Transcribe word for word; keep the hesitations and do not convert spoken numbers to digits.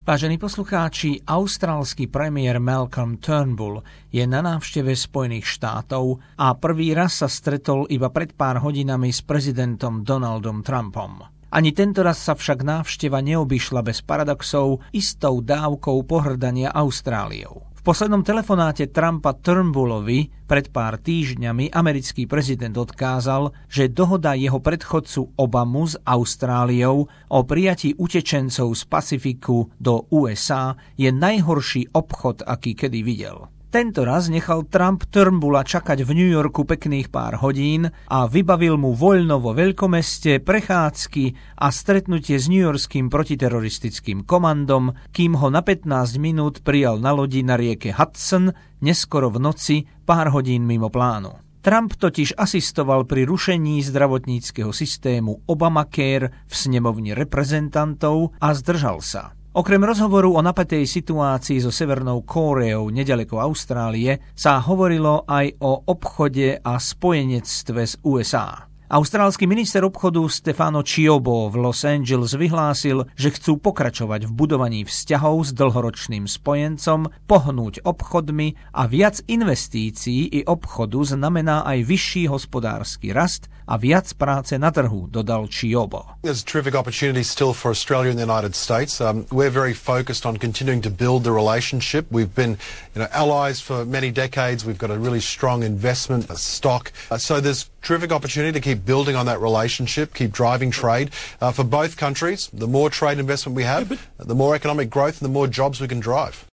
Vážení poslucháči, austrálsky premiér Malcolm Turnbull je na návšteve Spojených štátov a prvý raz sa stretol iba pred pár hodinami s prezidentom Donaldom Trumpom. Ani tento raz sa však návšteva neobyšla bez paradoxov, istou dávkou pohŕdania Austráliou. V poslednom telefonáte Trumpa Turnbullovi pred pár týždňami americký prezident odkázal, že dohoda jeho predchodcu Obamu s Austráliou o prijatí utečencov z Pacifiku do ú es á je najhorší obchod, aký kedy videl. Tento raz nechal Trump Turnbulla čakať v New Yorku pekných pár hodín a vybavil mu voľno vo veľkomeste, prechádzky a stretnutie s newyorským protiteroristickým komandom, kým ho na pätnásť minút prijal na lodi na rieke Hudson, neskoro v noci, pár hodín mimo plánu. Trump totiž asistoval pri rušení zdravotníckeho systému Obamacare v snemovni reprezentantov a zdržal sa. Okrem rozhovoru o napätej situácii so Severnou Kóreou nedaleko Austrálie sa hovorilo aj o obchode a spojenectve z ú es á. Austrálsky minister obchodu Stefano Ciobo v Los Angeles vyhlásil, že chcú pokračovať v budovaní vzťahov s dlhoročným spojencom, pohnúť obchodmi a viac investícií i obchodu znamená aj vyšší hospodársky rast a viac práce na trhu, dodal Ciobo. There's terrific opportunities still for Australia and the United States. Um, we're very focused on continuing to build the relationship. We've been, you know, allies for many decades. We've got a really strong investment stock. Uh, so there's terrific opportunity to keep building on that relationship, keep driving trade uh, for both countries. The more trade investment we have, the more economic growth and the more jobs we can drive.